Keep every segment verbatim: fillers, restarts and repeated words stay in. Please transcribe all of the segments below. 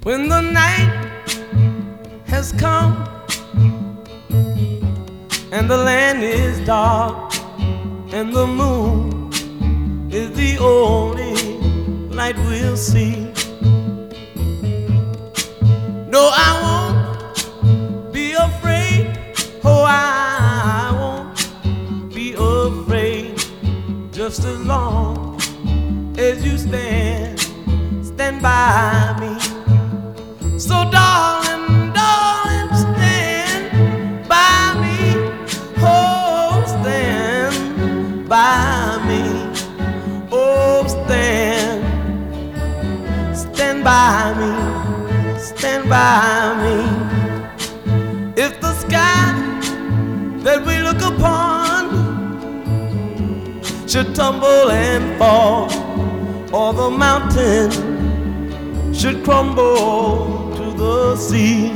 When the night has come and the land is dark and the moon is the only light we'll see. No, I won't be afraid. Oh, I won't be afraid. Just as long as you stand, stand by me. So darling, darling, stand by me. Oh, stand by me. Oh, stand, stand by me, stand by me. If the sky that we look upon should tumble and fall, or the mountain should crumble to the sea,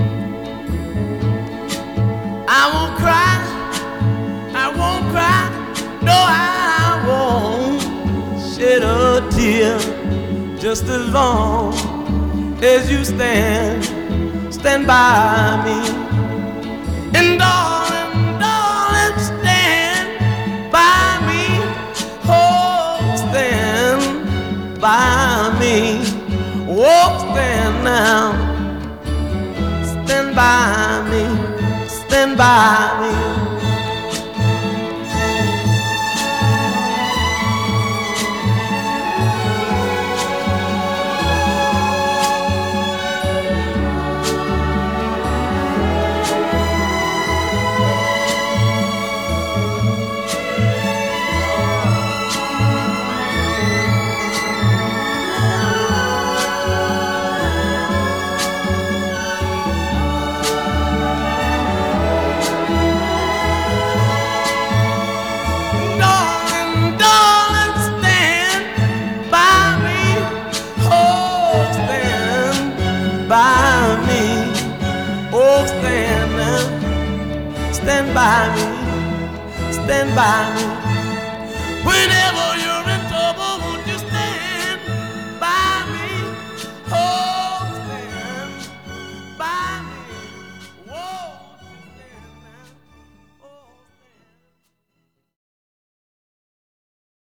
I won't cry, I won't cry, no, I won't shed a tear. Just as long as you stand, stand by me. And darling, darling, stand by me. Oh, stand by me. Oh, stand now. Stand by me. Stand by me. By me, oh stand now, stand by me, stand by me.